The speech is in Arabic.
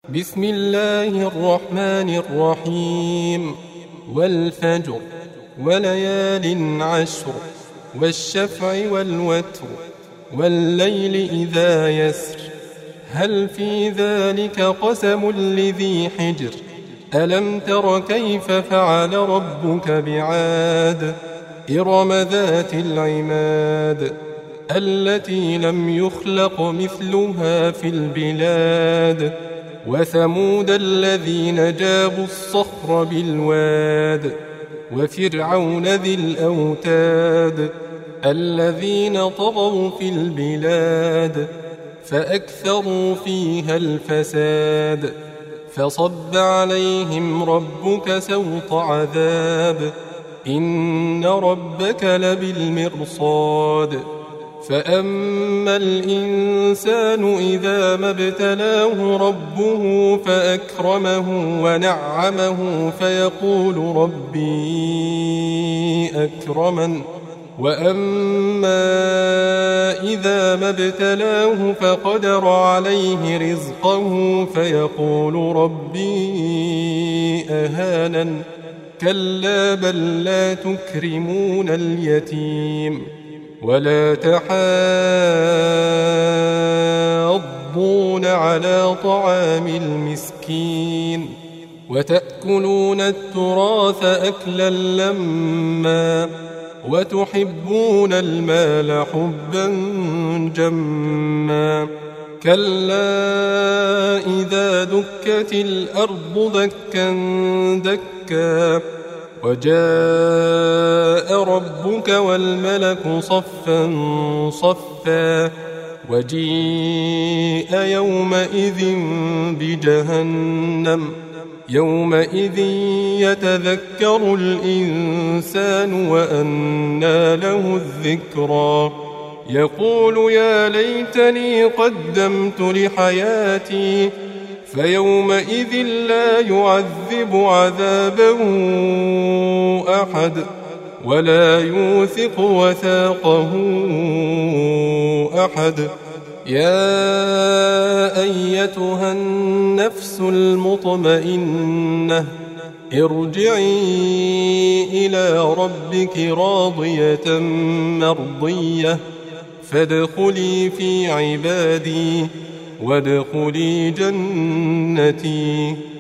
بسم الله الرحمن الرحيم. والفجر وليال عشر والشفع والوتر والليل إذا يسر هل في ذلك قسم لذي حجر ألم تر كيف فعل ربك بعاد إرم ذات العماد التي لم يخلق مثلها في البلاد وثمود الذين جابوا الصخر بالواد وفرعون ذي الأوتاد الذين طغوا في البلاد فأكثروا فيها الفساد فصب عليهم ربك سوط عذاب إن ربك لبالمرصاد فأما الإنسان إذا ما ابتلاه ربه فأكرمه ونعمه فيقول ربي أكرمن وأما إذا ما ابتلاه فقدر عليه رزقه فيقول ربي أهانن كلا بل لا تكرمون اليتيم ولا تحاضون على طعام المسكين وتأكلون التراث أكلا لما وتحبون المال حبا جما كلا إذا دكت الأرض دكا دكا وجاء ربك والملك صفا صفا وجيء يومئذ بجهنم يومئذ يتذكر الإنسان وأنى له الذكرى يقول يا ليتني قدمت لحياتي فيومئذ لا يعذب عذابه أحد ولا يوثق وثاقه أحد يا أيتها النفس المطمئنة ارجعي إلى ربك راضية مرضية فادخلي في عبادي وادخلي جنتي